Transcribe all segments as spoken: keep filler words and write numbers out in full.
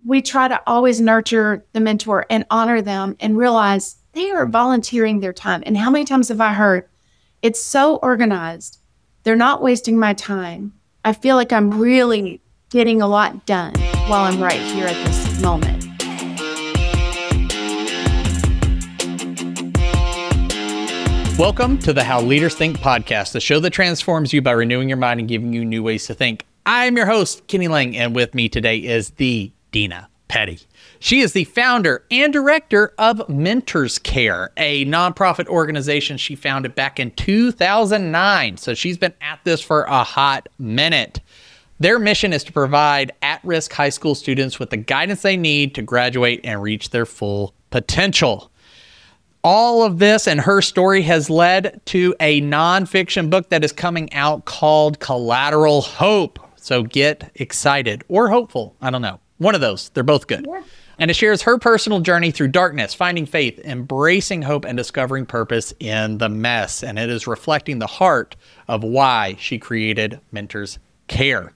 we try to always nurture the mentor and honor them and realize they are volunteering their time. And how many times have I heard, it's so organized. They're not wasting my time. I feel like I'm really getting a lot done while I'm right here at this moment. Welcome to the How Leaders Think podcast, the show that transforms you by renewing your mind and giving you new ways to think. I'm your host, Kenny Lang, and with me today is the Dina Petty. She is the founder and director of Mentors Care, a nonprofit organization she founded back in two thousand nine. So she's been at this for a hot minute. Their mission is to provide at-risk high school students with the guidance they need to graduate and reach their full potential. All of this and her story has led to a nonfiction book that is coming out called Collateral Hope. So get excited or hopeful. I don't know. One of those. They're both good. Yeah. And it shares her personal journey through darkness, finding faith, embracing hope, and discovering purpose in the mess. And it is reflecting the heart of why she created Mentors Care.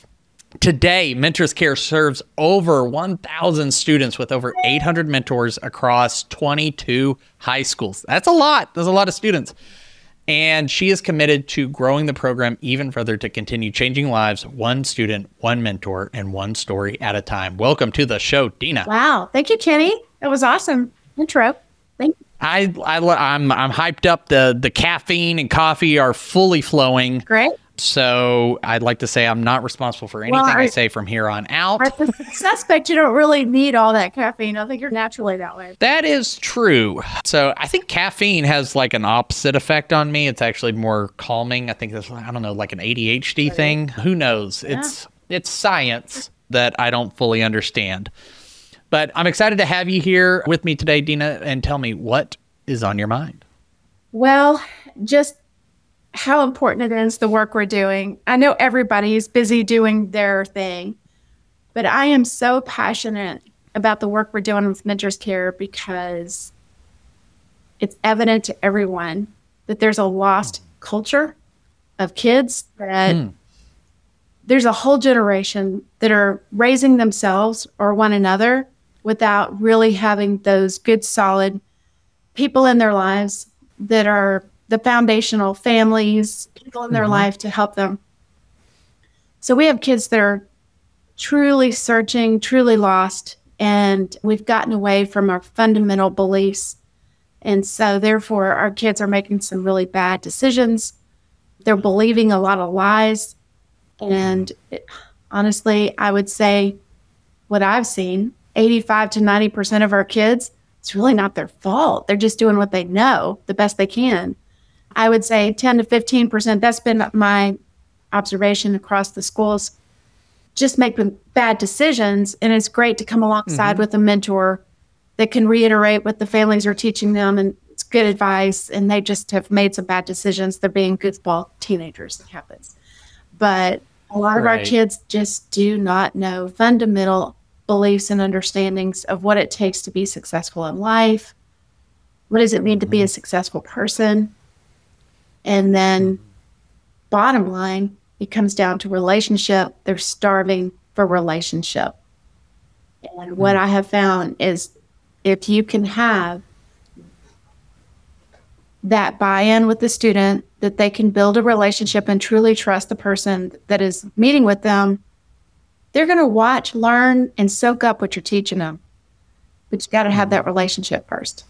Today, Mentors Care serves over one thousand students with over eight hundred mentors across twenty-two high schools. That's a lot. There's a lot of students. And she is committed to growing the program even further to continue changing lives, one student, one mentor, and one story at a time. Welcome to the show, Dina. Wow. Thank you, Kenny. That was awesome intro. Thank you. I, I, I'm, I'm hyped up. The, the caffeine and coffee are fully flowing. Great. So I'd like to say I'm not responsible for anything well, I, I say from here on out. I suspect you don't really need all that caffeine. I think you're naturally that way. That is true. So I think caffeine has like an opposite effect on me. It's actually more calming. I think it's, I don't know, like an A D H D thing. Who knows? Yeah. It's it's science that I don't fully understand. But I'm excited to have you here with me today, Dina, and tell me what is on your mind. Well, just how important it is, the work we're doing. I know everybody is busy doing their thing, but I am so passionate about the work we're doing with Mentors Care because it's evident to everyone that there's a lost culture of kids, that mm. there's a whole generation that are raising themselves or one another without really having those good, solid people in their lives that are the foundational families, people in their mm-hmm. life to help them. So we have kids that are truly searching, truly lost, and we've gotten away from our fundamental beliefs. And so therefore, our kids are making some really bad decisions. They're believing a lot of lies. And it, honestly, I would say what I've seen, eighty-five to ninety percent of our kids, it's really not their fault. They're just doing what they know the best they can. I would say ten to fifteen percent, that's been my observation across the schools, just make bad decisions. And it's great to come alongside mm-hmm. with a mentor that can reiterate what the families are teaching them, and it's good advice. And they just have made some bad decisions. They're being goofball teenagers. It happens. But a lot of right. our kids just do not know fundamental beliefs and understandings of what it takes to be successful in life. What does it mean to be a successful person? And then bottom line, it comes down to relationship. They're starving for relationship. And what I have found is if you can have that buy-in with the student, that they can build a relationship and truly trust the person that is meeting with them, they're going to watch, learn, and soak up what you're teaching them. But you got to have that relationship first.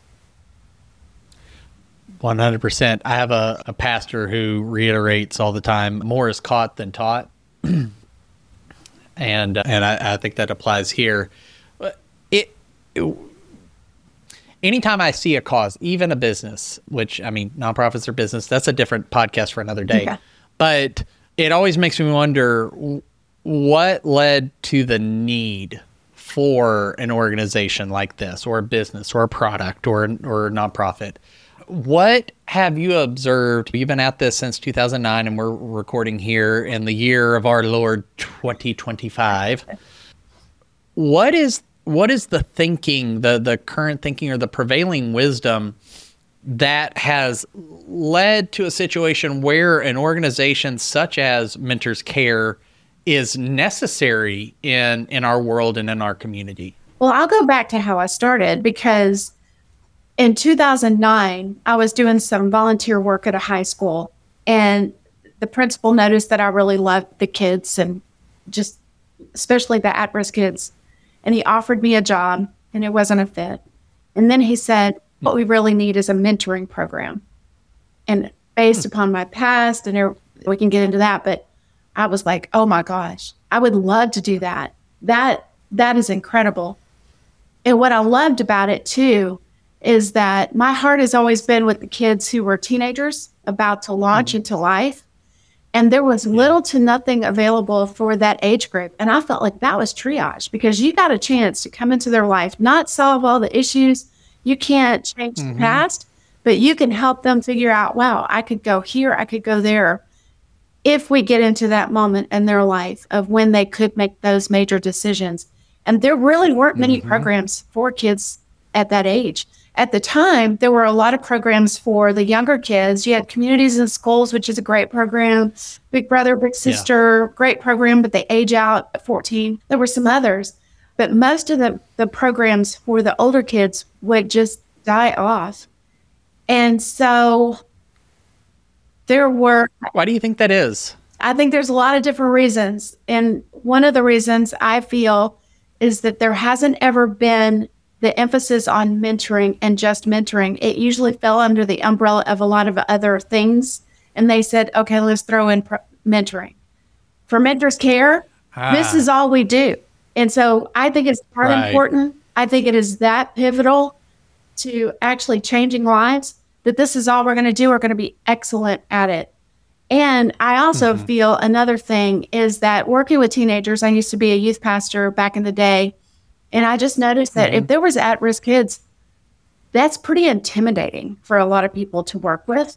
one hundred percent. I have a, a pastor who reiterates all the time, more is caught than taught. and and I, I think that applies here. It, it Anytime I see a cause, even a business, which, I mean, nonprofits are business, that's a different podcast for another day. Okay. But it always makes me wonder what led to the need for an organization like this, or a business, or a product, or, or a nonprofit. What have you observed? You've been at this since two thousand nine, and we're recording here in the year of our Lord twenty twenty-five. What is what is the thinking, the the current thinking, or the prevailing wisdom that has led to a situation where an organization such as Mentors Care is necessary in in our world and in our community? Well, I'll go back to how I started, because in two thousand nine, I was doing some volunteer work at a high school, and the principal noticed that I really loved the kids, and just especially the at-risk kids. And he offered me a job, and it wasn't a fit. And then he said, what we really need is a mentoring program. And based upon my past, and there, we can get into that, but I was like, oh my gosh, I would love to do that. That that is incredible. And what I loved about it too is that my heart has always been with the kids who were teenagers about to launch mm-hmm. into life. And there was little to nothing available for that age group. And I felt like that was triage, because you got a chance to come into their life, not solve all the issues. You can't change mm-hmm. the past, but you can help them figure out, wow, I could go here, I could go there. If we get into that moment in their life of when they could make those major decisions. And there really weren't many mm-hmm. programs for kids at that age. At the time, there were a lot of programs for the younger kids. You had Communities in Schools, which is a great program. Big Brother, Big Sister, yeah. great program, but they age out at fourteen. There were some others. But most of the, the programs for the older kids would just die off. And so there were... Why do you think that is? I think there's a lot of different reasons. And one of the reasons I feel is that there hasn't ever been the emphasis on mentoring and just mentoring. It usually fell under the umbrella of a lot of other things. And they said, okay, let's throw in pro- mentoring. For Mentors Care, ah. this is all we do. And so I think it's part right. important. I think it is that pivotal to actually changing lives, that this is all we're going to do. We're going to be excellent at it. And I also mm-hmm. feel another thing is that working with teenagers, I used to be a youth pastor back in the day. And I just noticed that mm-hmm. if there was at-risk kids, that's pretty intimidating for a lot of people to work with.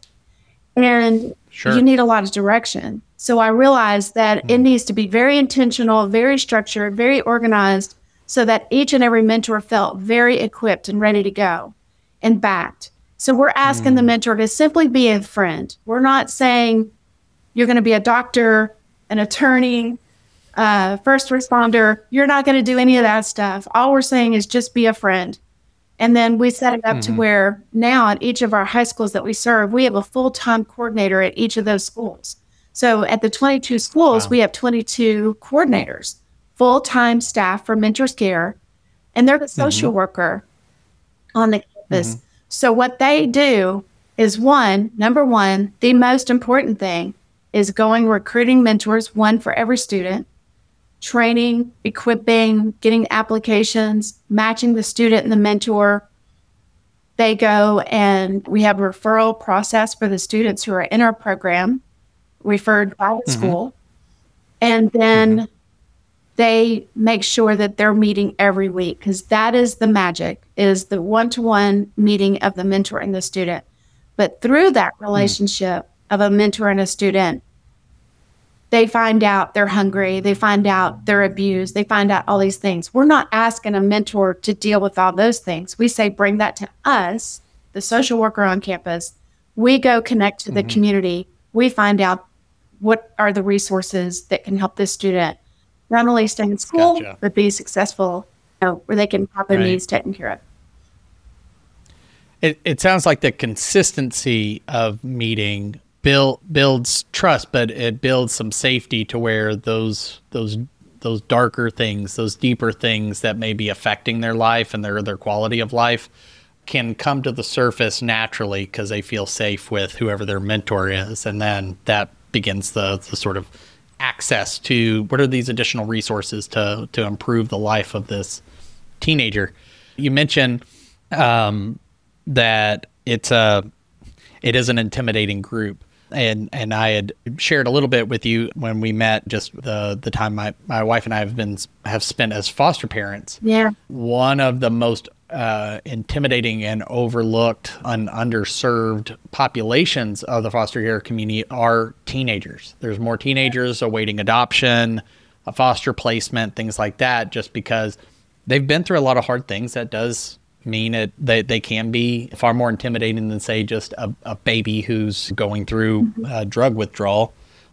And sure. you need a lot of direction. So I realized that mm-hmm. it needs to be very intentional, very structured, very organized, so that each and every mentor felt very equipped and ready to go and backed. So we're asking mm-hmm. the mentor to simply be a friend. We're not saying you're going to be a doctor, an attorney, Uh, first responder. You're not going to do any of that stuff. All we're saying is just be a friend. And then we set it up mm-hmm. to where now at each of our high schools that we serve, we have a full-time coordinator at each of those schools. So at the twenty-two schools, wow. we have twenty-two coordinators, full-time staff for Mentors Care, and they're the social mm-hmm. worker on the campus. Mm-hmm. So what they do is one, number one, the most important thing is going recruiting mentors, one for every student, training, equipping, getting applications, matching the student and the mentor. They go and we have a referral process for the students who are in our program, referred by the mm-hmm. school. And then mm-hmm. they make sure that they're meeting every week, because that is the magic, is the one-to-one meeting of the mentor and the student. But through that relationship mm-hmm. of a mentor and a student, they find out they're hungry, they find out they're abused, they find out all these things. We're not asking a mentor to deal with all those things. We say, bring that to us, the social worker on campus. We go connect to the mm-hmm. community. We find out what are the resources that can help this student not only stay in school, gotcha. but be successful, you know, where they can have their right. needs taken care of. It, it sounds like the consistency of meeting Build, builds trust, but it builds some safety to where those those those darker things, those deeper things that may be affecting their life and their their quality of life can come to the surface naturally because they feel safe with whoever their mentor is. And then that begins the, the sort of access to what are these additional resources to to improve the life of this teenager. You mentioned um, that it's a it is an intimidating group. And and I had shared a little bit with you when we met, just the the time my, my wife and I have been have spent as foster parents. Yeah. One of the most uh, intimidating and overlooked and underserved populations of the foster care community are teenagers. There's more teenagers awaiting adoption, a foster placement, things like that, just because they've been through a lot of hard things. That does mean it they, they can be far more intimidating than, say, just a, a baby who's going through uh, drug withdrawal.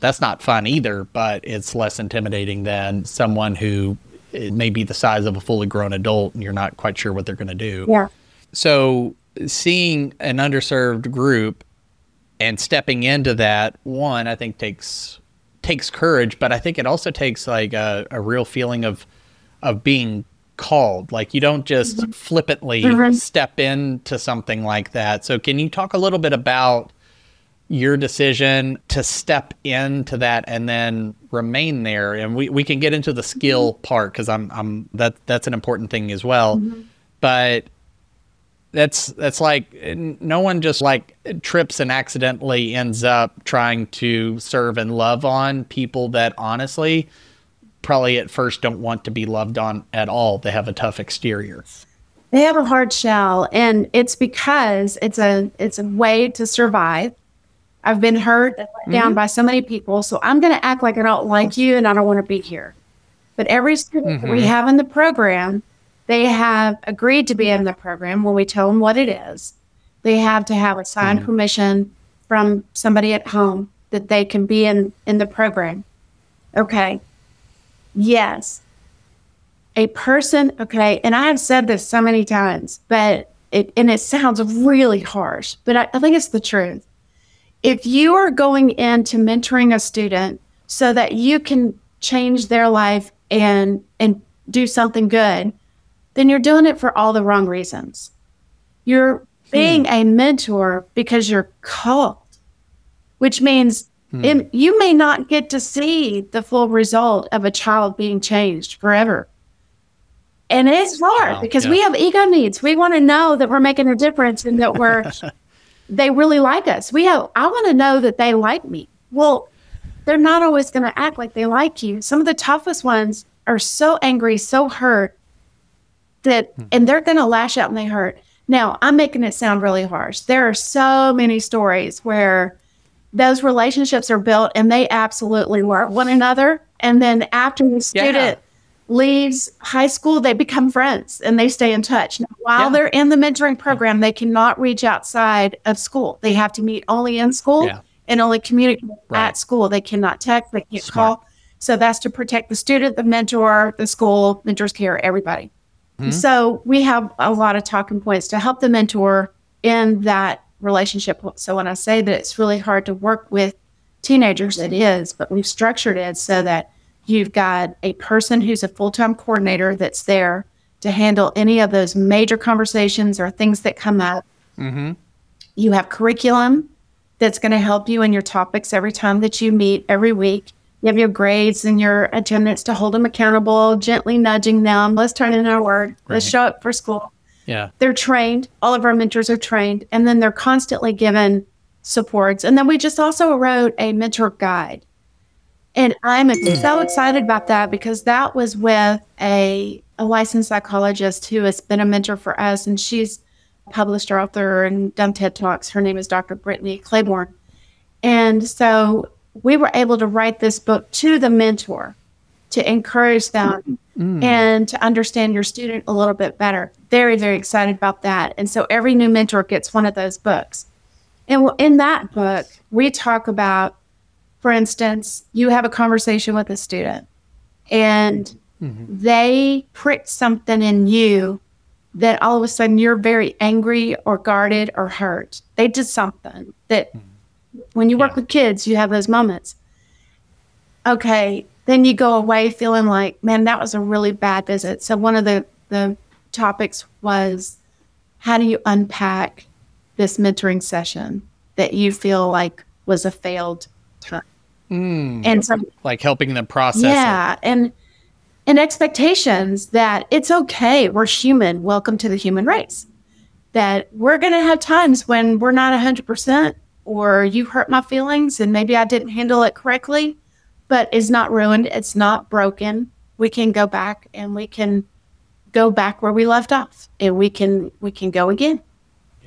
That's not fun either, but it's less intimidating than someone who it may be the size of a fully grown adult and you're not quite sure what they're going to do. Yeah. So seeing an underserved group and stepping into that, one, I think takes takes courage, but I think it also takes like a, a real feeling of of being called. Like you don't just mm-hmm. flippantly mm-hmm. step into something like that. So can you talk a little bit about your decision to step into that and then remain there? And we, we can get into the skill mm-hmm. part because I'm I'm that that's an important thing as well. Mm-hmm. But that's that's like no one just like trips and accidentally ends up trying to serve and love on people that honestly probably at first don't want to be loved on at all. They have a tough exterior. They have a hard shell, and it's because it's a it's a way to survive. I've been hurt and let down mm-hmm. by so many people, so I'm going to act like I don't like you and I don't want to be here. But every student mm-hmm. that we have in the program, they have agreed to be in the program when we tell them what it is. They have to have a signed mm-hmm. permission from somebody at home that they can be in, in the program. Okay. Yes. A person, okay, and I have said this so many times, but it and it sounds really harsh, but I, I think it's the truth. If you are going into mentoring a student so that you can change their life and and do something good, then you're doing it for all the wrong reasons. You're being hmm. a mentor because you're called, which means hmm. it, you may not get to see the full result of a child being changed forever. And it's hard wow, because yeah. we have ego needs. We want to know that we're making a difference and that we're they really like us. We have, I want to know that they like me. Well, they're not always going to act like they like you. Some of the toughest ones are so angry, so hurt that, hmm. and they're going to lash out and they hurt. Now, I'm making it sound really harsh. There are so many stories where those relationships are built and they absolutely love one another. And then after the student yeah. leaves high school, they become friends and they stay in touch. Now, while yeah. they're in the mentoring program, they cannot reach outside of school. They have to meet only in school yeah. and only communicate right. at school. They cannot text, they can't Smart. call. So that's to protect the student, the mentor, the school, mentors care, everybody. Mm-hmm. So we have a lot of talking points to help the mentor in that relationship. So when I say that it's really hard to work with teenagers, it is, but we've structured it so that you've got a person who's a full-time coordinator that's there to handle any of those major conversations or things that come up. Mm-hmm. You have curriculum that's going to help you in your topics every time that you meet every week. You have your grades and your attendance to hold them accountable, gently nudging them. Let's turn in our word. Right. Let's show up for school. Yeah. They're trained. All of our mentors are trained. And then they're constantly given supports. And then we just also wrote a mentor guide. And I'm so excited about that because that was with a, a licensed psychologist who has been a mentor for us. And she's a published author and done TED Talks. Her name is Doctor Brittany Claiborne. And so we were able to write this book to the mentor to encourage them mm. and to understand your student a little bit better. Very, very excited about that. And so every new mentor gets one of those books. And in that book, we talk about, for instance, you have a conversation with a student and mm-hmm. they prick something in you that all of a sudden you're very angry or guarded or hurt. They did something that mm-hmm. when you work yeah. with kids, you have those moments. Okay, then you go away feeling like, man, that was a really bad visit. So one of the, the topics was, how do you unpack this mentoring session that you feel like was a failed time? Mm, and so, like helping them process yeah, it. and and expectations that it's okay. We're human. Welcome to the human race. That we're going to have times when we're not one hundred percent or you hurt my feelings and maybe I didn't handle it correctly, but it's not ruined. It's not broken. We can go back and we can go back where we left off and we can we can go again. Yeah.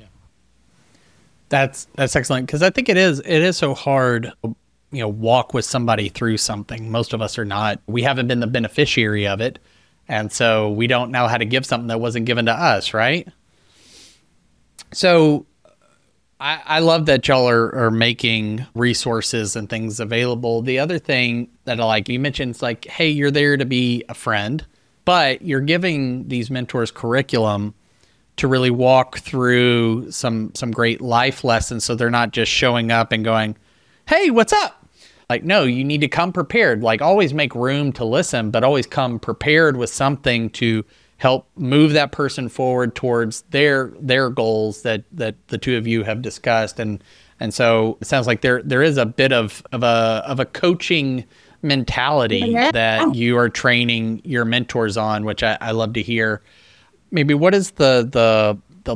That's that's excellent because I think it is it is so hard. You know, walk with somebody through something. Most of us are not. We haven't been the beneficiary of it. And so we don't know how to give something that wasn't given to us, right? So I, I love that y'all are, are making resources and things available. The other thing that I like, you mentioned, it's like, hey, you're there to be a friend, but you're giving these mentors curriculum to really walk through some some great life lessons, so they're not just showing up and going, hey, what's up? Like, no, you need to come prepared. Like, always make room to listen, but always come prepared with something to help move that person forward towards their their goals that that the two of you have discussed. And and so it sounds like there there is a bit of of a of a coaching mentality yeah. that you are training your mentors on, which I, I love to hear. Maybe what is the the the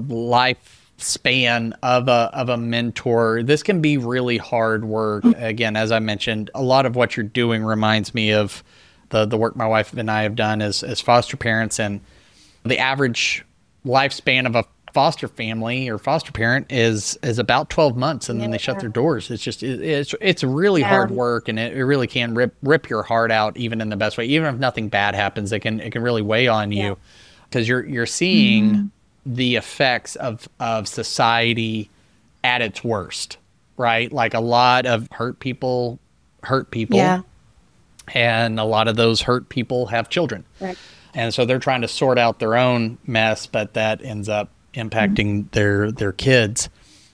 lifespan of a of a mentor? This can be really hard work. Again, as I mentioned, a lot of what you're doing reminds me of the the work my wife and I have done as as foster parents, and the average lifespan of a foster family or foster parent is is about twelve months, and yeah. then they shut their doors. It's just it, it's it's really yeah. hard work, and it, it really can rip rip your heart out, even in the best way. Even if nothing bad happens, it can it can really weigh on yeah. you, because you're you're seeing mm-hmm. the effects of of society at its worst, right? Like, a lot of hurt people hurt people. Yeah. And a lot of those hurt people have children. Right. And so they're trying to sort out their own mess, but that ends up impacting mm-hmm. their their kids.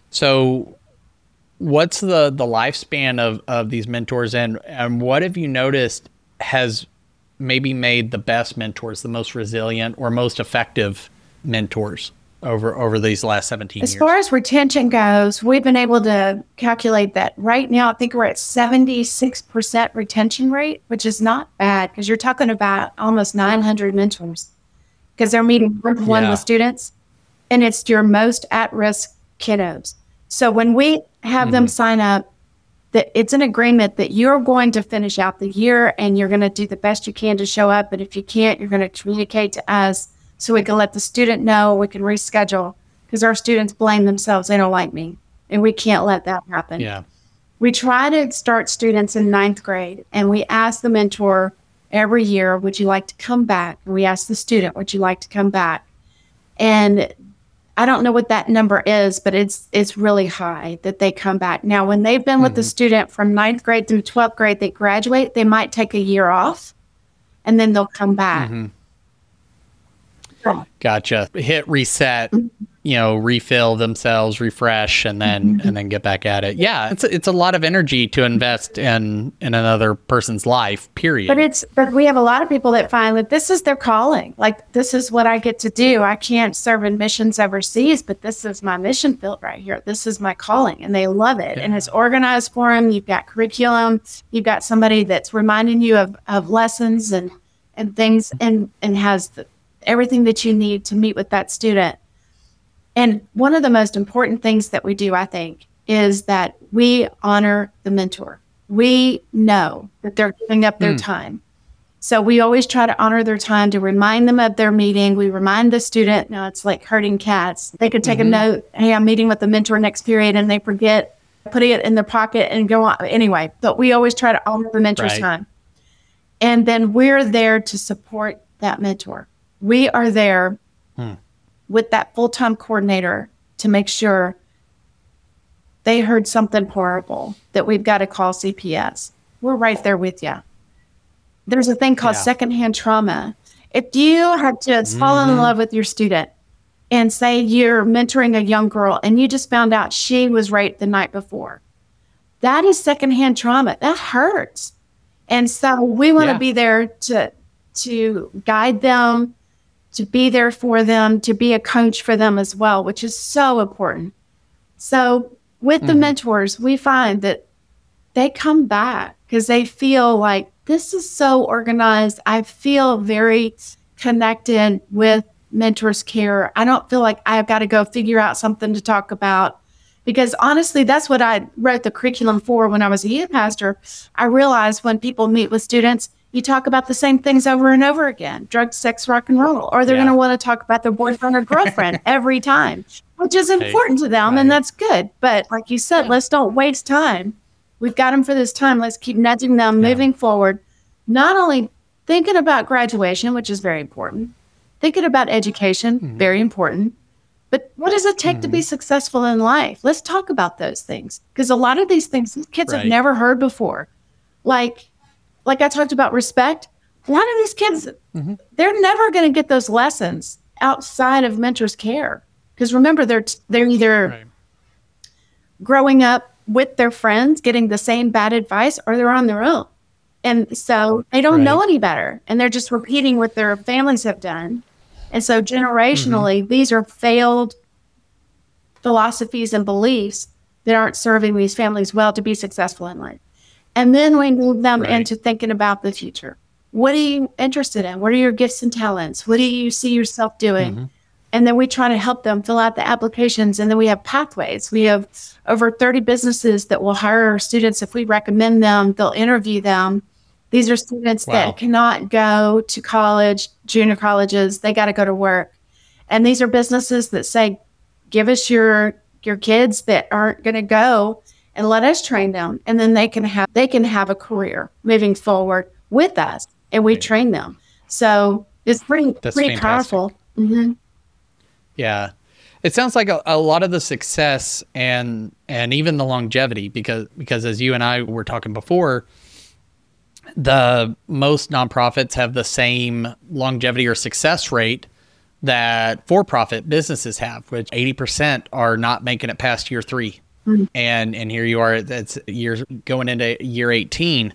So what's the, the lifespan of, of these mentors, and, and what have you noticed has maybe made the best mentors, the most resilient or most effective mentors over over these last seventeen as years? As far as retention goes, we've been able to calculate that right now. I think we're at seventy-six percent retention rate, which is not bad, because you're talking about almost nine hundred mentors, because they're meeting one-to-one yeah. with students, and it's your most at-risk kiddos. So when we have mm-hmm. them sign up, that it's an agreement that you're going to finish out the year and you're going to do the best you can to show up. But if you can't, you're going to communicate to us, so we can let the student know, we can reschedule, because our students blame themselves. They don't like me, and we can't let that happen. Yeah. We try to start students in ninth grade, and we ask the mentor every year, would you like to come back? And we ask the student, would you like to come back? And I don't know what that number is, but it's it's really high that they come back. Now, when they've been mm-hmm. with the student from ninth grade through twelfth grade, they graduate, they might take a year off, and then they'll come back. Mm-hmm. Gotcha. Hit reset, you know, refill themselves, refresh, and then and then get back at it. Yeah, it's a, it's a lot of energy to invest in in another person's life, period. But it's but we have a lot of people that find that this is their calling. Like, this is what I get to do. I can't serve in missions overseas, but this is my mission field right here. This is my calling, and they love it. Yeah. And it's organized for them. You've got curriculum. You've got somebody that's reminding you of, of lessons and and things, and and has the everything that you need to meet with that student. And one of the most important things that we do, I think, is that we honor the mentor. We know that they're giving up their mm. time. So we always try to honor their time, to remind them of their meeting. We remind the student, no, it's like herding cats. They could take mm-hmm. a note, hey, I'm meeting with the mentor next period, and they forget, putting it in their pocket and go on. Anyway, but we always try to honor the mentor's right. time. And then we're there to support that mentor. We are there hmm. with that full-time coordinator to make sure they heard something horrible that we've got to call C P S. We're right there with you. There's a thing called yeah. secondhand trauma. If you have just mm-hmm. fallen in love with your student, and say you're mentoring a young girl and you just found out she was raped the night before, that is secondhand trauma. That hurts. And so we want to yeah. be there to to guide them, to be there for them, to be a coach for them as well, which is so important. So with mm-hmm. the mentors, we find that they come back because they feel like, this is so organized. I feel very connected with Mentors Care. I don't feel like I've got to go figure out something to talk about, because honestly, that's what I wrote the curriculum for when I was a youth pastor. I realized when people meet with students, you talk about the same things over and over again: drugs, sex, rock and roll, or they're yeah. going to want to talk about their boyfriend or girlfriend every time, which is important hey, to them. Right. And that's good. But like you said, yeah. let's don't waste time. We've got them for this time. Let's keep nudging them, yeah. moving forward, not only thinking about graduation, which is very important, thinking about education, mm-hmm. very important, But what does it take mm-hmm. to be successful in life? Let's talk about those things. Because a lot of these things these kids right. have never heard before. Like, like I talked about respect. A lot of these kids, mm-hmm. they're never going to get those lessons outside of mentors' care. Because remember, they're they're either right. growing up with their friends, getting the same bad advice, or they're on their own. And so they don't right. know any better. And they're just repeating what their families have done. And so generationally, mm-hmm. these are failed philosophies and beliefs that aren't serving these families well to be successful in life. And then we move them right. into thinking about the future. What are you interested in? What are your gifts and talents? What do you see yourself doing? Mm-hmm. And then we try to help them fill out the applications. And then we have pathways. We have over thirty businesses that will hire our students if we recommend them. They'll interview them. These are students wow. that cannot go to college, junior colleges. They got to go to work. And these are businesses that say, give us your your kids that aren't going to go and let us train them. And then they can have they can have a career moving forward with us. And we right. train them. So it's pretty, That's pretty fantastic. Powerful. Mm-hmm. Yeah. It sounds like a, a lot of the success and and even the longevity, because because as you and I were talking before, the most nonprofits have the same longevity or success rate that for-profit businesses have, which eighty percent are not making it past year three. Mm-hmm. And and here you are, that's years going into year eighteen.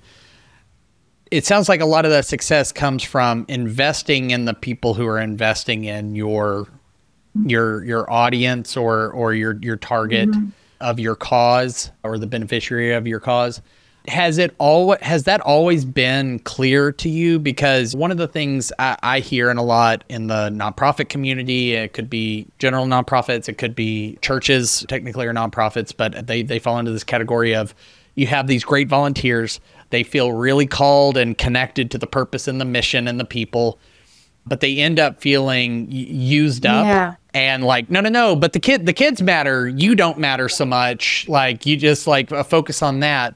It sounds like a lot of that success comes from investing in the people who are investing in your your your audience or or your your target mm-hmm. of your cause or the beneficiary of your cause. Has it all has that always been clear to you? Because one of the things I, I hear in a lot in the nonprofit community, it could be general nonprofits, it could be churches, technically are nonprofits, but they they fall into this category of you have these great volunteers, they feel really called and connected to the purpose and the mission and the people, but they end up feeling used up. Yeah. And like, no, no, no, but the kid, the kids matter. You don't matter so much. Like you just like focus on that.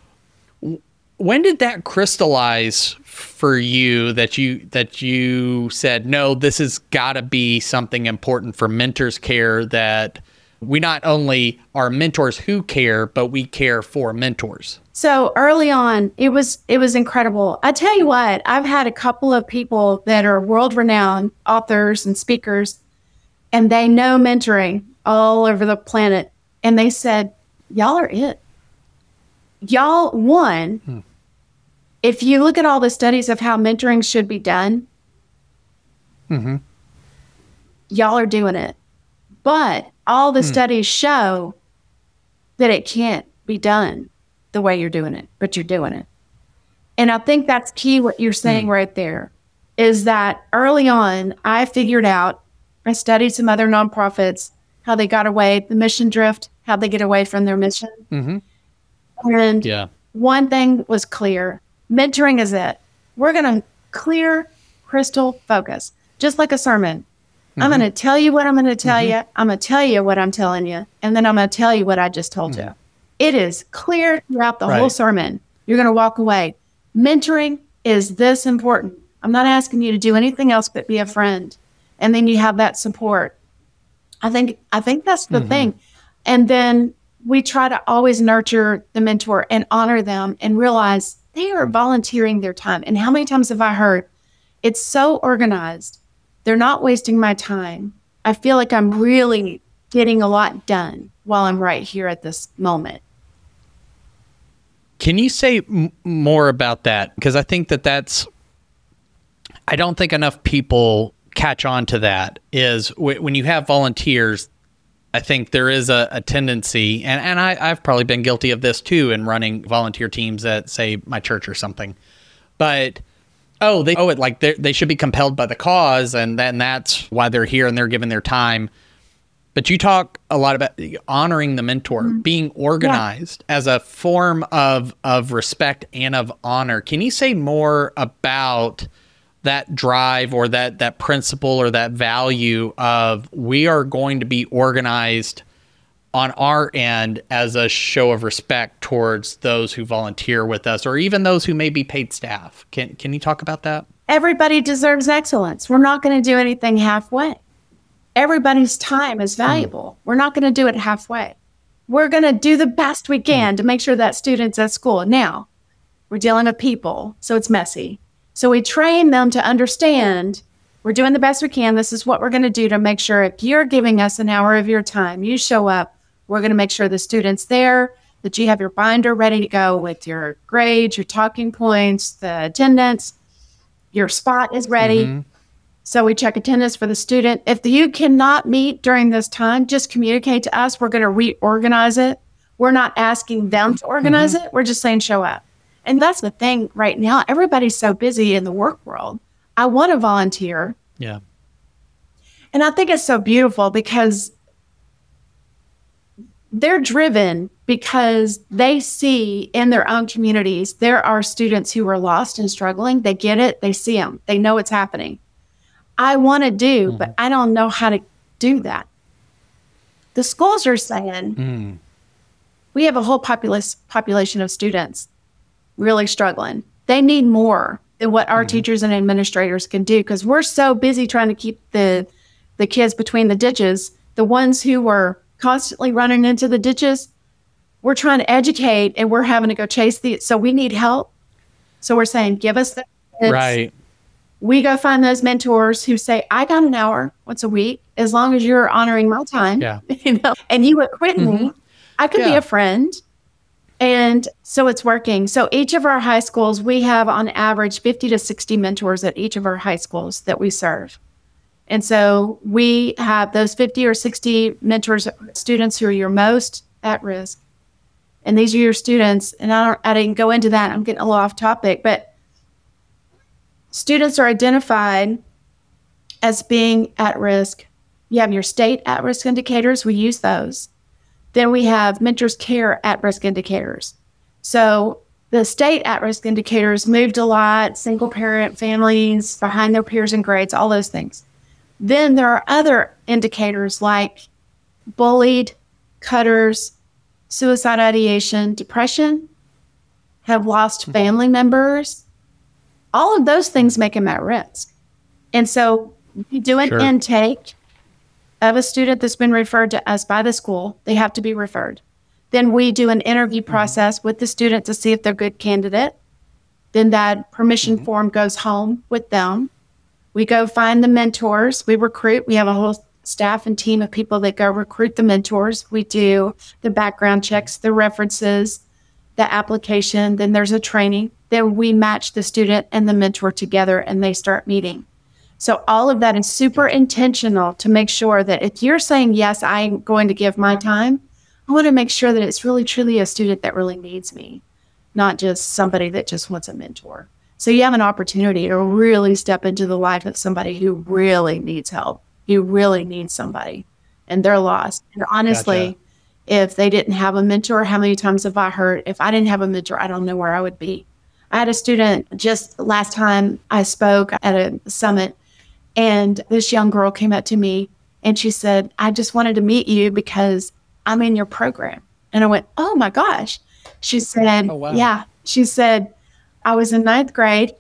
When did that crystallize for you that you, that you said, no, this has gotta be something important for mentors care, that we not only are mentors who care, but we care for mentors? So early on, it was it was incredible. I tell you what, I've had a couple of people that are world-renowned authors and speakers, and they know mentoring all over the planet. And they said, y'all are it. Y'all, one, hmm. if you look at all the studies of how mentoring should be done, mm-hmm. y'all are doing it. But all the hmm. studies show that it can't be done the way you're doing it, but you're doing it. And I think that's key what you're saying hmm. right there, is that early on, I figured out, I studied some other nonprofits, how they got away, the mission drift, how they get away from their mission. Mm-hmm. And yeah. one thing was clear, mentoring is it. We're going to clear, crystal focus, just like a sermon. Mm-hmm. I'm going to tell you what I'm going to tell mm-hmm. you. I'm going to tell you what I'm telling you. And then I'm going to tell you what I just told mm-hmm. you. It is clear throughout the right. whole sermon. You're going to walk away. Mentoring is this important. I'm not asking you to do anything else but be a friend. And then you have that support. I think I think that's the mm-hmm. thing. And then we try to always nurture the mentor and honor them and realize they are volunteering their time. And how many times have I heard, it's so organized. They're not wasting my time. I feel like I'm really getting a lot done while I'm right here at this moment. Can you say m- more about that? Because I think that that's, I don't think enough people catch on to that, is w- when you have volunteers, I think there is a, a tendency, and, and I, I've probably been guilty of this too in running volunteer teams at, say, my church or something. But, oh, they owe it, like they should be compelled by the cause, and then that's why they're here and they're giving their time. But you talk a lot about honoring the mentor, mm-hmm. being organized yeah. as a form of of respect and of honor. Can you say more about that drive or that that principle or that value of we are going to be organized on our end as a show of respect towards those who volunteer with us, or even those who may be paid staff? Can can you talk about that? Everybody deserves excellence. We're not going to do anything halfway. everybody's time is valuable. Mm. We're not going to do it halfway. We're going to do the best we can mm. to make sure that student's at school. Now, we're dealing with people, so it's messy. So we train them to understand we're doing the best we can. This is what we're going to do to make sure if you're giving us an hour of your time, you show up, we're going to make sure the student's there, that you have your binder ready to go with your grades, your talking points, the attendance, your spot is ready. Mm-hmm. So we check attendance for the student. If you cannot meet during this time, just communicate to us. We're going to reorganize it. We're not asking them to organize mm-hmm. it. We're just saying show up. And that's the thing right now. Everybody's so busy in the work world. I want to volunteer. Yeah. And I think it's so beautiful because they're driven because they see in their own communities, there are students who are lost and struggling. They get it. They see them. They know it's happening. I want to do, mm. but I don't know how to do that. The schools are saying, mm. we have a whole populace, population of students really struggling. They need more than what our mm-hmm. teachers and administrators can do because we're so busy trying to keep the the kids between the ditches. The ones who were constantly running into the ditches, we're trying to educate and we're having to go chase the, so we need help. So we're saying, give us the kids. Right. We go find those mentors who say, I got an hour once a week, as long as you're honoring my time, yeah. you know, and you equip mm-hmm. me, I could yeah. be a friend. And so it's working. So each of our high schools, we have on average fifty to sixty mentors at each of our high schools that we serve. And so we have those fifty or sixty mentors, students who are your most at risk. And these are your students. And I, don't, I didn't go into that. I'm getting a little off topic, but students are identified as being at risk. You have your state at-risk indicators. We use those. Then we have Mentors Care at-risk indicators. So the state at-risk indicators moved a lot, single parent families, behind their peers in grades, all those things. Then there are other indicators like bullied, cutters, suicide ideation, depression, have lost family members. All of those things make them at risk. And so you do an sure. intake of a student that's been referred to us by the school. They have to be referred. Then we do an interview process mm-hmm. with the student to see if they're a good candidate. Then that permission mm-hmm. form goes home with them. We go find the mentors. We recruit. We have a whole staff and team of people that go recruit the mentors. We do the background checks, the references, the application. Then there's a training. Then we match the student and the mentor together and they start meeting. So all of that is super intentional to make sure that if you're saying, yes, I'm going to give my time, I want to make sure that it's really, truly a student that really needs me, not just somebody that just wants a mentor. So you have an opportunity to really step into the life of somebody who really needs help, who really needs somebody, and they're lost. And honestly, gotcha. If they didn't have a mentor, how many times have I heard, if I didn't have a mentor, I don't know where I would be. I had a student just last time I spoke at a summit, and this young girl came up to me and she said, I just wanted to meet you because I'm in your program. And I went, oh my gosh. She said, oh, wow. yeah. She said, I was in ninth grade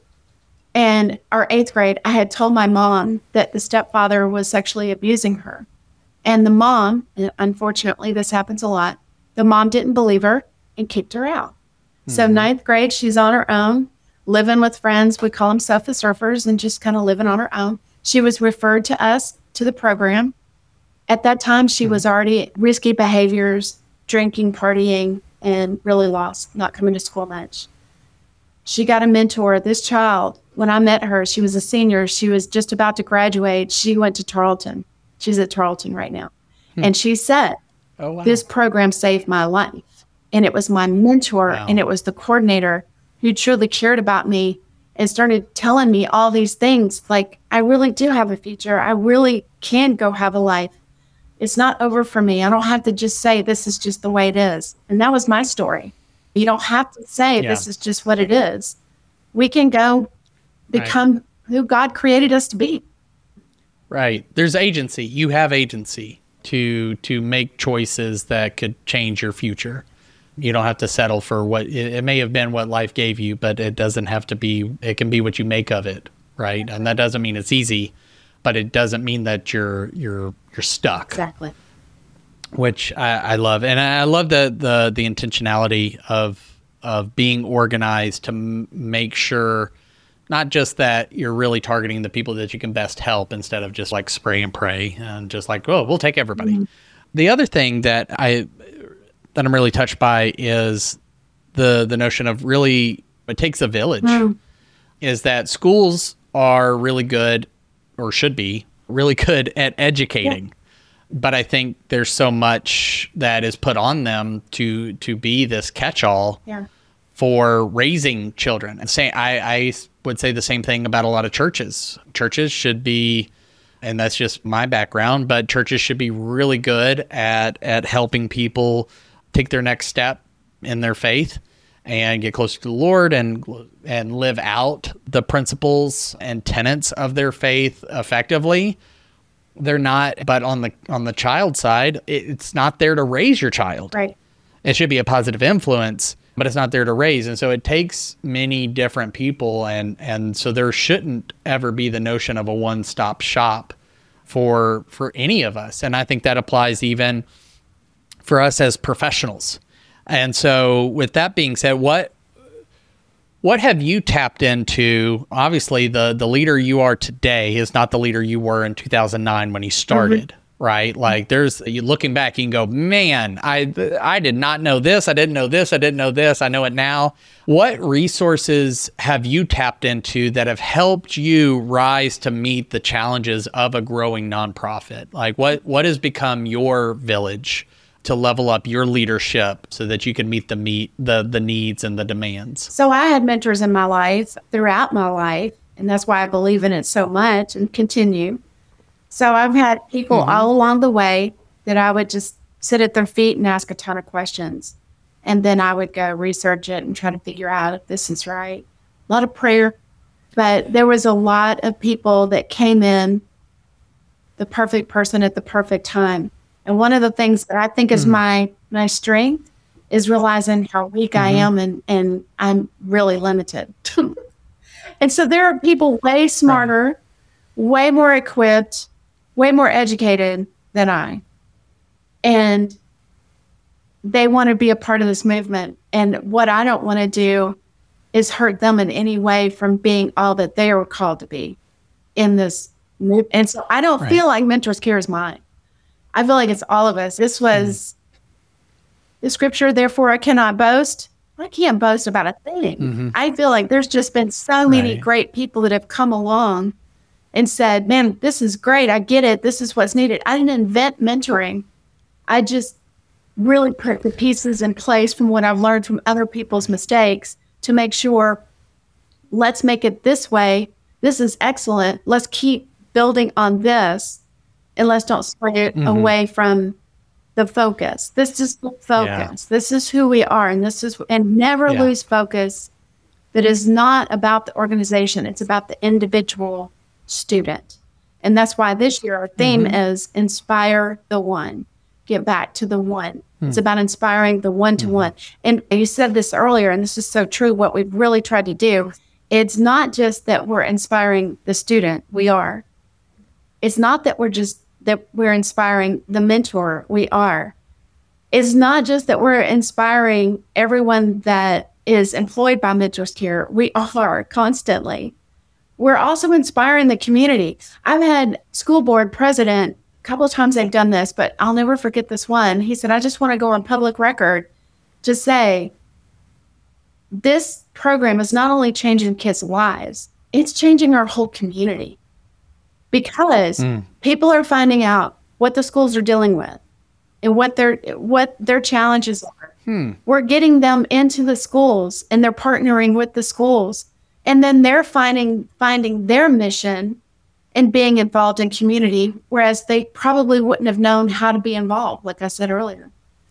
and or eighth grade. I had told my mom that the stepfather was sexually abusing her. And the mom, and unfortunately, this happens a lot, the mom didn't believe her and kicked her out. Mm-hmm. So ninth grade, she's on her own, living with friends. We call them Sofa Surfers, and just kind of living on her own. She was referred to us to the program. At that time, she mm-hmm. was already risky behaviors, drinking, partying, and really lost, not coming to school much. She got a mentor. This child, when I met her, she was a senior. She was just about to graduate. She went to Tarleton. She's at Tarleton right now. Hmm. And she said, oh, wow. this program saved my life. And it was my mentor wow. and it was the coordinator who truly cared about me and started telling me all these things. Like, I really do have a future. I really can go have a life. It's not over for me. I don't have to just say this is just the way it is. And that was my story. You don't have to say yeah. this is just what it is. We can go become right. who God created us to be. Right. There's agency. You have agency to to make choices that could change your future. You don't have to settle for what it, it may have been what life gave you, but it doesn't have to be, it can be what you make of it. Right. And that doesn't mean it's easy, but it doesn't mean that you're you're you're stuck. Exactly. Which I, I love. And I love the, the, the intentionality of, of being organized to m- make sure not just that you're really targeting the people that you can best help instead of just like spray and pray and just like, oh, we'll take everybody. Mm-hmm. The other thing that I, that I'm really touched by is the, the notion of really, it takes a village, mm. is that schools are really good, or should be really good at educating. Yeah. But I think there's so much that is put on them to, to be this catch-all yeah. for raising children. And say, I, I would say the same thing about a lot of churches. Churches should be, and that's just my background, but churches should be really good at, at helping people take their next step in their faith and get closer to the Lord and, and live out the principles and tenets of their faith effectively. They're not, but on the, on the child side, it's not there to raise your child. Right. It should be a positive influence, but it's not there to raise. And so it takes many different people. And, and so there shouldn't ever be the notion of a one-stop shop for, for any of us. And I think that applies even for us as professionals. And so with that being said, what, what have you tapped into? Obviously the, the leader you are today is not the leader you were in two thousand nine when you started. Mm-hmm. Right? Like there's, you looking back, you can go, man, I, I did not know this. I didn't know this. I didn't know this. I know it now. What resources have you tapped into that have helped you rise to meet the challenges of a growing nonprofit? Like what, what has become your village to level up your leadership so that you can meet the meet the, the needs and the demands? So I had mentors in my life throughout my life, and that's why I believe in it so much and continue. So I've had people mm-hmm. all along the way that I would just sit at their feet and ask a ton of questions. And then I would go research it and try to figure out if this is right. A lot of prayer, but there was a lot of people that came in, the perfect person at the perfect time. And one of the things that I think is mm-hmm. my, my strength is realizing how weak mm-hmm. I am and, and I'm really limited. And so there are people way smarter, right. way more equipped, way more educated than I. And they want to be a part of this movement. And what I don't want to do is hurt them in any way from being all that they are called to be in this movement. And so I don't right. feel like Mentors Care is mine. I feel like it's all of us. This was mm. the scripture, therefore I cannot boast. I can't boast about a thing. Mm-hmm. I feel like there's just been so many right. great people that have come along and said, man, this is great. I get it. This is what's needed. I didn't invent mentoring. I just really put the pieces in place from what I've learned from other people's mistakes to make sure, let's make it this way. This is excellent. Let's keep building on this, and let's don't stray it mm-hmm. away from the focus. This is the focus. Yeah. This is who we are. And this is, and never yeah. lose focus that is not about the organization. It's about the individual student. And that's why this year our theme mm-hmm. is inspire the one, get back to the one. Mm. It's about inspiring the one-to-one. Mm-hmm. And you said this earlier, and this is so true, what we've really tried to do, it's not just that we're inspiring the student, we are. It's not that we're just, that we're inspiring the mentor, we are. It's not just that we're inspiring everyone that is employed by Mentors Care, we are constantly. We're also inspiring the community. I've had school board president, a couple of times they've done this, but I'll never forget this one. He said, I just want to go on public record to say, this program is not only changing kids' lives, it's changing our whole community. Because mm. people are finding out what the schools are dealing with and what their what their challenges are. Hmm. We're getting them into the schools and they're partnering with the schools. And then they're finding finding their mission and being involved in community, whereas they probably wouldn't have known how to be involved, like I said earlier.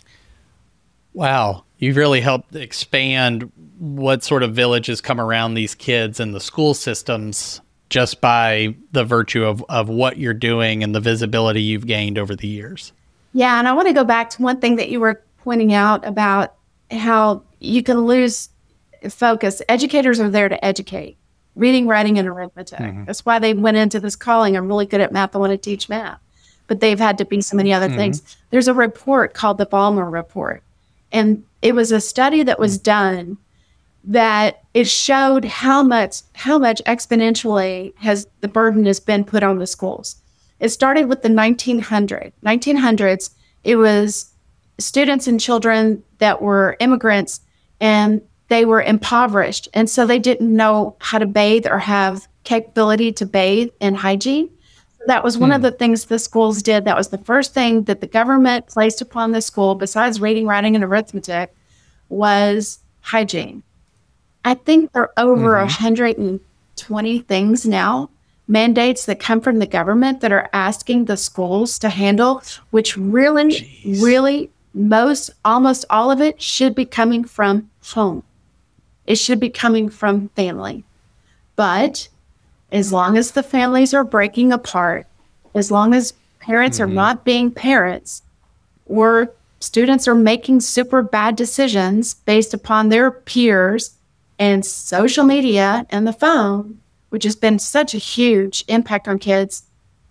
Wow. You've really helped expand what sort of villages come around these kids and the school systems just by the virtue of, of what you're doing and the visibility you've gained over the years. Yeah, and I want to go back to one thing that you were pointing out about how you can lose focus. Educators are there to educate, reading, writing, and arithmetic. Mm-hmm. That's why they went into this calling. I'm really good at math. I want to teach math. but they've had to be so many other mm-hmm. things. There's a report called the Balmer Report. And it was a study that was done that it showed how much how much exponentially has the burden has been put on the schools. It started with the nineteen hundreds. nineteen hundreds, it was students and children that were immigrants, and they were impoverished. And so they didn't know how to bathe or have capability to bathe and hygiene. That was one hmm. of the things the schools did. That was the first thing that the government placed upon the school, besides reading, writing, and arithmetic, was hygiene. I think there are over mm-hmm. one hundred twenty things now, mandates that come from the government that are asking the schools to handle, which really, Jeez. really, most, almost all of it should be coming from home. It should be coming from family. But as long as the families are breaking apart, as long as parents mm-hmm. are not being parents, or students are making super bad decisions based upon their peers and social media and the phone, which has been such a huge impact on kids,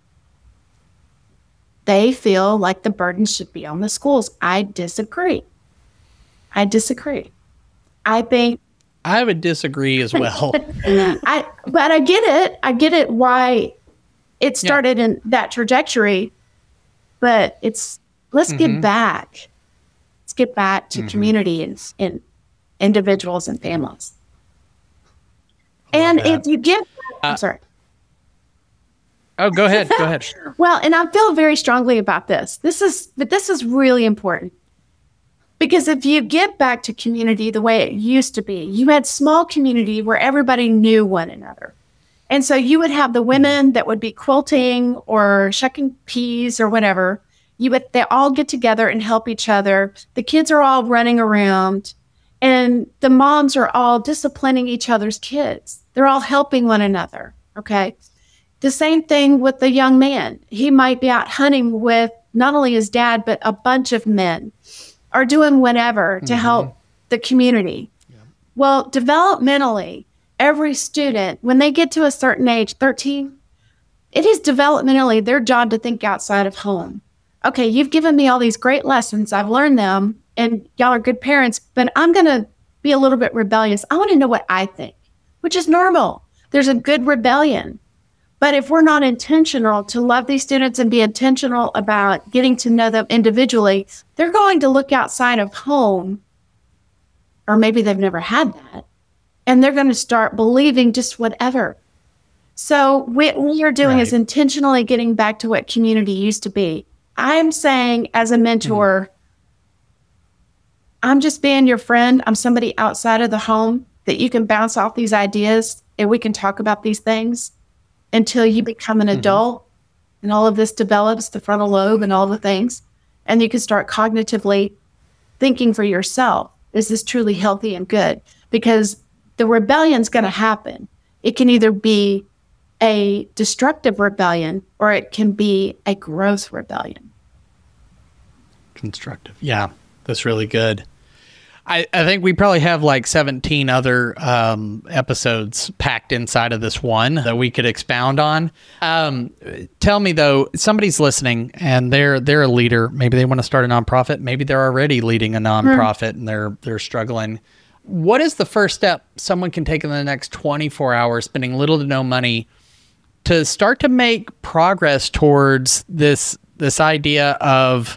they feel like the burden should be on the schools. I disagree. I disagree. I think I would disagree as well. I, but I get it. I get it why it started yeah. in that trajectory. But it's let's mm-hmm. get back. Let's get back to mm-hmm. community and, and individuals and families. And that. if you get, uh, I'm sorry. Oh, go ahead. Go ahead. Well, and I feel very strongly about this. This is, but this is really important. Because if you get back to community the way it used to be, you had small community where everybody knew one another. And so you would have the women that would be quilting or shucking peas or whatever. You would, they all get together and help each other. The kids are all running around, and the moms are all disciplining each other's kids. They're all helping one another, okay? The same thing with the young man. He might be out hunting with not only his dad, but a bunch of men, are doing whatever to mm-hmm. help the community. Yeah. Well, developmentally, every student, when they get to a certain age, thirteen, it is developmentally their job to think outside of home. Okay, you've given me all these great lessons. I've learned them, and y'all are good parents, but I'm going to be a little bit rebellious. I want to know what I think, which is normal. There's a good rebellion. But if we're not intentional to love these students and be intentional about getting to know them individually, they're going to look outside of home, or maybe they've never had that, and they're going to start believing just whatever. So what we are doing right. is intentionally getting back to what community used to be. I'm saying as a mentor, mm-hmm. I'm just being your friend. I'm somebody outside of the home that you can bounce off these ideas, and we can talk about these things until you become an adult mm-hmm. and all of this develops, the frontal lobe and all the things. And you can start cognitively thinking for yourself, is this truly healthy and good? Because the rebellion's going to happen. It can either be a destructive rebellion or it can be a growth rebellion. Constructive. Yeah, that's really good. I, I think we probably have like seventeen other um, episodes packed inside of this one that we could expound on. Um, tell me though, somebody's listening and they're they're a leader. Maybe they want to start a nonprofit. Maybe they're already leading a nonprofit mm. and they're they're struggling. What is the first step someone can take in the next twenty-four hours, spending little to no money, to start to make progress towards this this idea of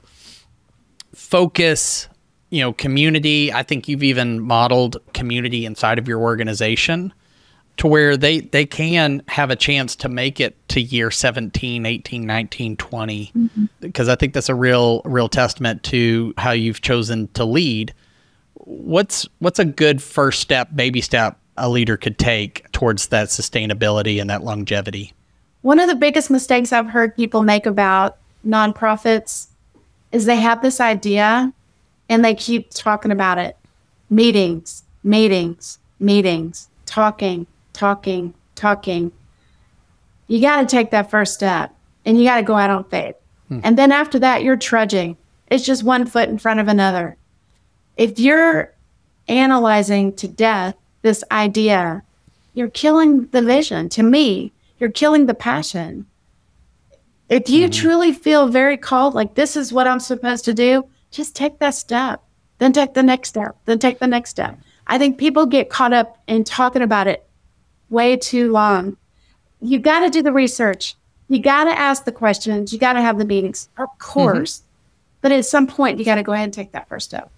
focus? You know, community. I think you've even modeled community inside of your organization to where they, they can have a chance to make it to year seventeen, eighteen, nineteen, twenty. Mm-hmm. Because I think that's a real, real testament to how you've chosen to lead. What's, what's a good first step, baby step a leader could take towards that sustainability and that longevity? One of the biggest mistakes I've heard people make about nonprofits is they have this idea and they keep talking about it. Meetings, meetings, meetings, talking, talking, talking. You got to take that first step and you got to go out on faith. Hmm. And then after that, you're trudging. It's just one foot in front of another. If you're analyzing to death this idea, you're killing the vision. To me, you're killing the passion. If you Mm-hmm. truly feel very called, like this is what I'm supposed to do, just take that step. Then take the next step. Then take the next step. I think people get caught up in talking about it way too long. You got to do the research. You got to ask the questions. You got to have the meetings, of course. Mm-hmm. But at some point, you got to go ahead and take that first step.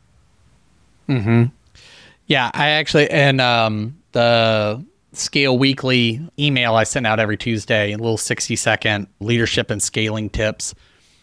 Mm-hmm. Yeah, I actually, and um, the Scale Weekly email I send out every Tuesday, a little sixty second leadership and scaling tips.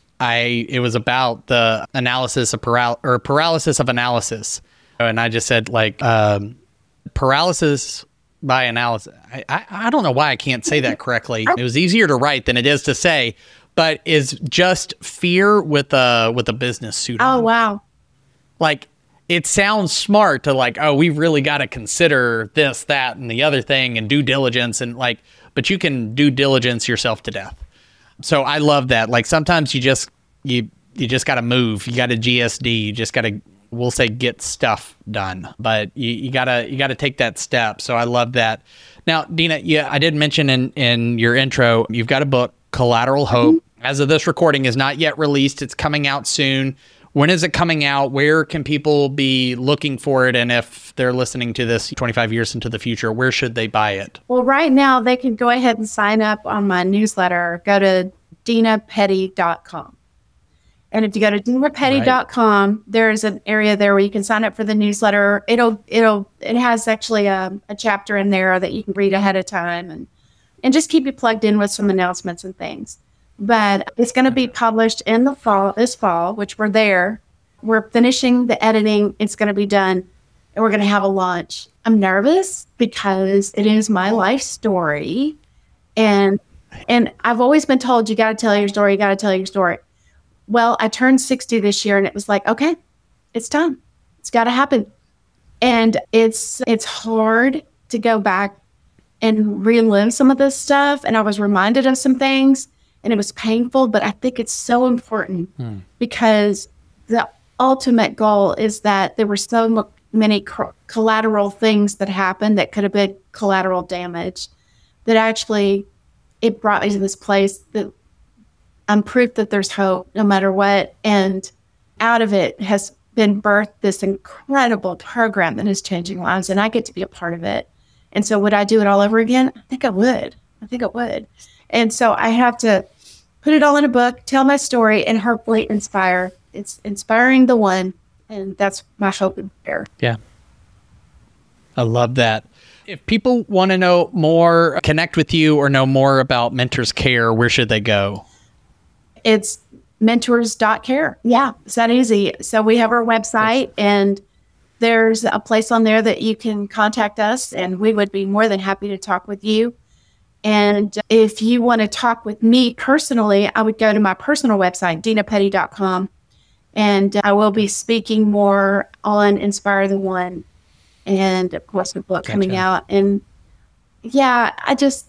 I it was about the analysis of paral- or paralysis of analysis, and I just said like um, paralysis by analysis. I, I I don't know why I can't say that correctly. It was easier to write than it is to say, but is just fear with a with a business suit on. Oh wow! Like it sounds smart to like, oh, we've really got to consider this, that, and the other thing, and due diligence, and like, but you can due diligence yourself to death. So I love that. Like sometimes you just you you just got to move. You got to G S D. You just got to, we'll say, get stuff done. But you, you gotta you gotta take that step. So I love that. Now, Dina, yeah, I did mention in in your intro, you've got a book, Collateral Hope. Mm-hmm. As of this recording, is not yet released. It's coming out soon. When is it coming out? Where can people be looking for it? And if they're listening to this twenty-five years into the future, where should they buy it? Well, right now they can go ahead and sign up on my newsletter. Go to dina petty dot com. And if you go to dina petty dot com, right, there's an area there where you can sign up for the newsletter. It'll, it'll, it has actually a, a chapter in there that you can read ahead of time and, and just keep you plugged in with some announcements and things. But it's going to be published in the fall, this fall, which we're there. We're finishing the editing. It's going to be done, and we're going to have a launch. I'm nervous because it is my life story. And and I've always been told, you got to tell your story, you got to tell your story. Well, I turned sixty this year, and it was like, okay, it's time. It's got to happen. And it's it's hard to go back and relive some of this stuff. And I was reminded of some things. And it was painful, but I think it's so important hmm. because the ultimate goal is that there were so many co- collateral things that happened that could have been collateral damage that actually it brought me to this place that I'm proof that there's hope no matter what. And out of it has been birthed this incredible program that is changing lives, and I get to be a part of it. And so would I do it all over again? I think I would. I think I would. And so I have to put it all in a book, tell my story, and hopefully inspire. It's inspiring the one, and that's my hope and prayer. Yeah. I love that. If people want to know more, connect with you, or know more about Mentors Care, where should they go? It's mentors dot care. Yeah, it's that easy. So we have our website, and there's a place on there that you can contact us, and we would be more than happy to talk with you. And if you want to talk with me personally, I would go to my personal website, dina petty dot com. And I will be speaking more on Inspire the One and, of course, the book gotcha. coming out. And, yeah, I just,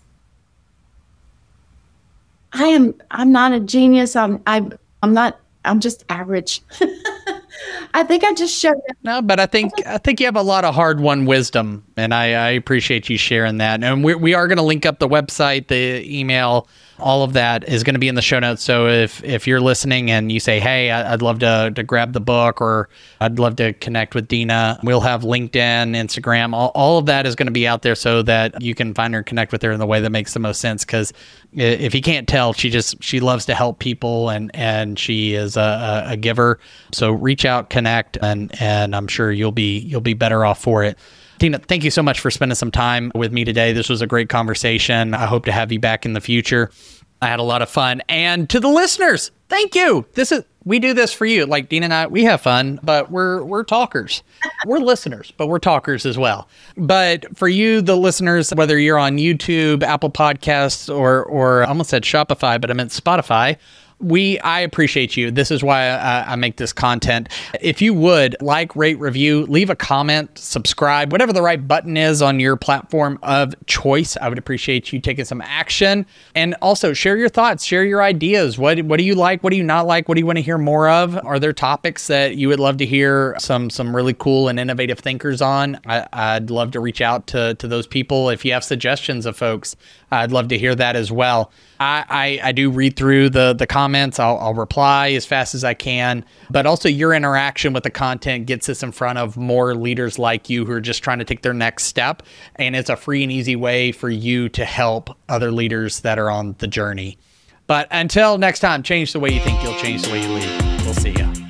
I am, I'm not a genius. I'm, I'm, I'm not, I'm just average. I think I just showed it. No, but I think I think you have a lot of hard-won wisdom, and I, I appreciate you sharing that. And we we are going to link up the website, the email, all of that is going to be in the show notes. So if if you're listening and you say, hey, I'd love to to grab the book, or I'd love to connect with Dina, we'll have LinkedIn, Instagram, all, all of that is going to be out there so that you can find her and connect with her in the way that makes the most sense. Because if you can't tell, she just she loves to help people, and and she is a, a giver. So reach out, connect, and and I'm sure you'll be you'll be better off for it. Dina, thank you so much for spending some time with me today. This was a great conversation. I hope to have you back in the future. I had a lot of fun. And to the listeners, thank you. This is we do this for you. Like Dina and I, we have fun, but we're we're talkers. We're listeners, but we're talkers as well. But for you, the listeners, whether you're on YouTube, Apple Podcasts, or or I almost said Shopify, but I meant Spotify, We, I appreciate you. This is why I, I make this content. If you would like, rate, review, leave a comment, subscribe, whatever the right button is on your platform of choice, I would appreciate you taking some action. And also share your thoughts, share your ideas. What what do you like? like? What do you not like? What do you want to hear more of? Are there topics that you would love to hear some some really cool and innovative thinkers on? I, I'd love to reach out to, to those people. If you have suggestions of folks, I'd love to hear that as well. I, I, I do read through the, the comments. I'll, I'll reply as fast as I can. But also your interaction with the content gets us in front of more leaders like you who are just trying to take their next step. And it's a free and easy way for you to help other leaders that are on the journey. But until next time, change the way you think, you'll change the way you lead. We'll see you.